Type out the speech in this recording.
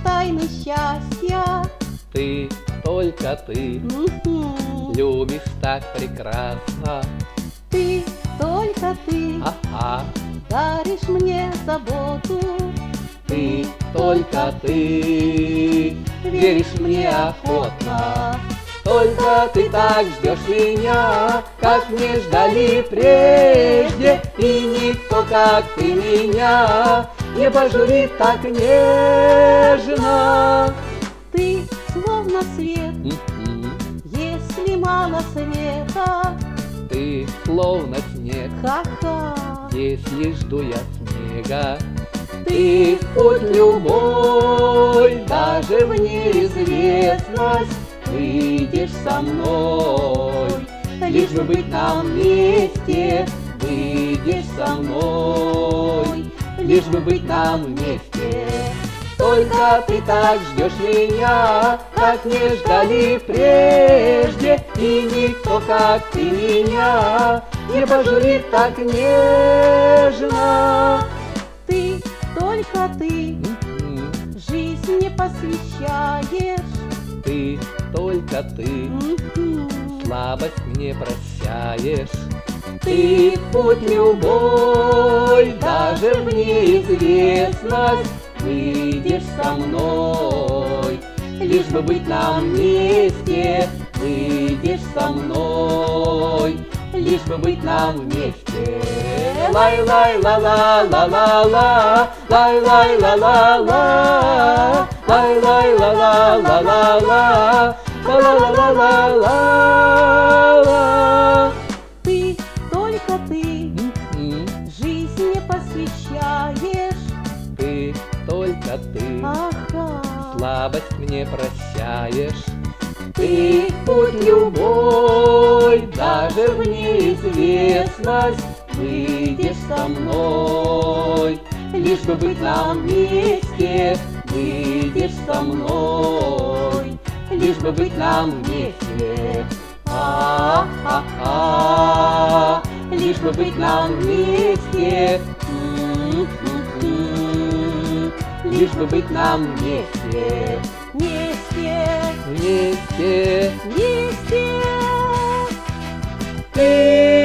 тайны счастья. Ты, только ты, любишь так прекрасно. Ты, только ты, Ага, даришь мне заботу. ты, только ты, веришь мне охотно. Только ты так ждешь меня, как не ждали прежде, и никто, как ты меня, не пожурит так нежно. Ты словно свет, если мало света. Ты словно снег, Ха-ха. если жду я снега. Ты в путь любой, даже в неизвестность, выйдешь со мной, лишь бы быть нам вместе. Выйдешь со мной, лишь бы быть нам вместе. Только ты так ждешь меня, как не ждали прежде, и никто, как ты меня, не пожурит так нежно. Ты, только ты, жизнь не посвящаешь. Ты, только ты, слабость мне прощаешь. Ты в путь любой, даже в неизвестность, выйдешь со мной, лишь бы быть нам вместе. Выйдешь со мной, лишь бы быть нам вместе. Лай-лай-ла-ла-ла-ла-ла, лай-лай-ла-ла-ла, лай-лай-ла-ла-ла-ла-ла, ла-ла-ла-ла-ла-ла. Ты, только ты, жизнь не посвящаешь. Ты, только ты, Ага. слабость мне прощаешь. Ты в путь любой, даже в неизвестность, выйдешь со мной, лишь бы быть нам вместе. Выйдешь со мной, лишь бы быть нам вместе. А-а-а, лишь бы быть нам вместе. Лишь бы быть нам вместе. Вместе, Вместе. вместе. Ты